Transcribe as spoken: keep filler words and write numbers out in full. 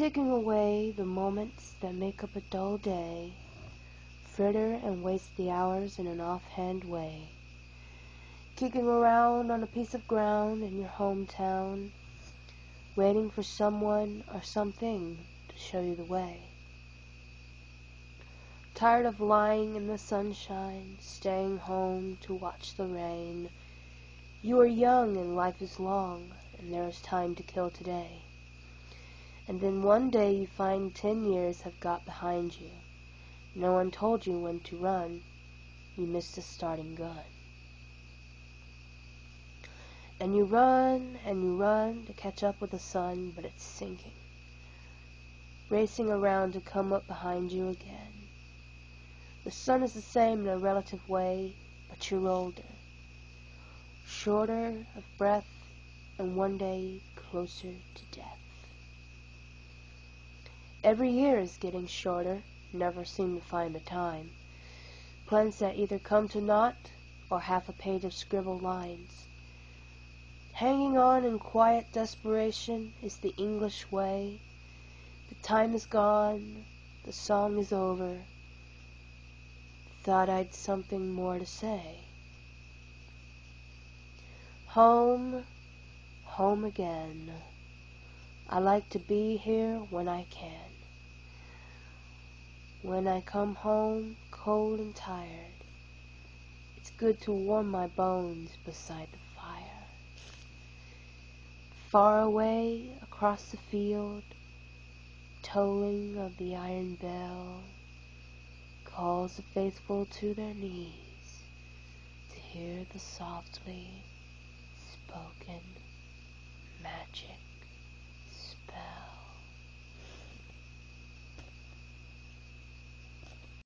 ticking away the moments that make up a dull day, fritter and waste the hours in an offhand way, kicking around on a piece of ground in your hometown, waiting for someone or something to show you the way. Tired of lying in the sunshine, staying home to watch the rain. You are young and life is long, and there is time to kill today. And then one day you find ten years have got behind you. No one told you when to run. You missed a starting gun. And you run and you run to catch up with the sun, but it's sinking, racing around to come up behind you again. The sun is the same in a relative way, but you're older, shorter of breath, and one day closer to death. Every year is getting shorter, never seem to find the time. Plans that either come to naught or half a page of scribbled lines. Hanging on in quiet desperation is the English way. The time is gone, the song is over. Thought I'd something more to say. Home, home again. I like to be here when I can. When I come home cold and tired, it's good to warm my bones beside the fire. Far away across the field, tolling of the iron bell calls the faithful to their knees to hear the softly spoken magic